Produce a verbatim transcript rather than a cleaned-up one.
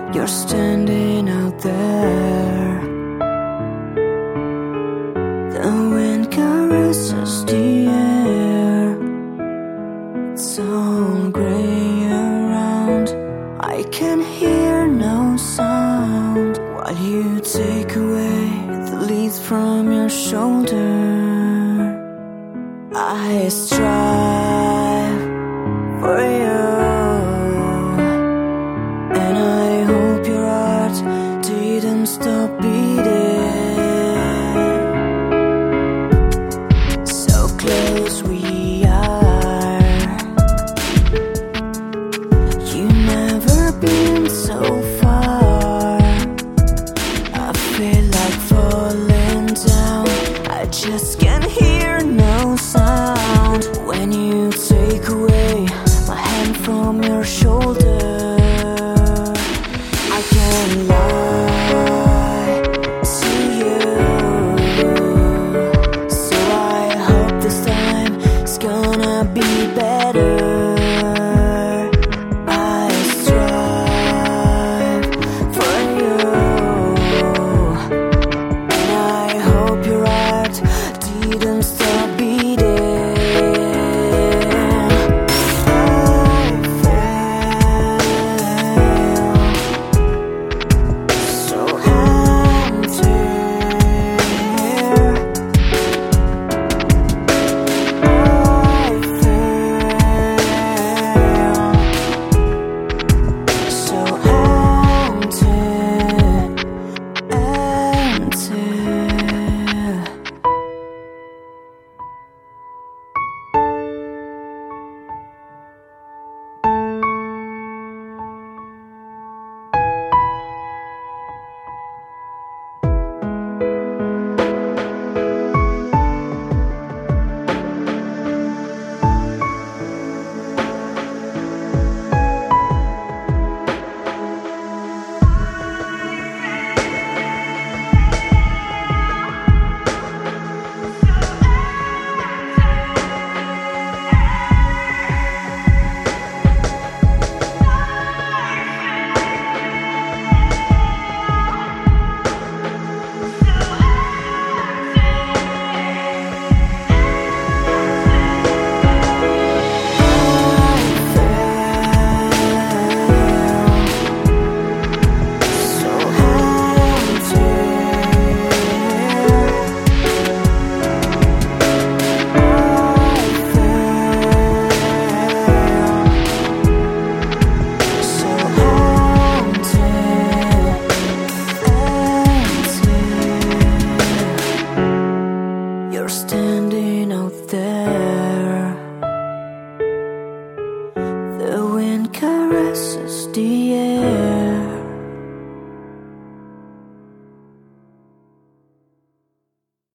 You're standing out there. The wind caresses the air. It's all gray around. I can hear no sound while you take away the leaves from your shoulder. I strive for you, and I hope your heart didn't stop beating.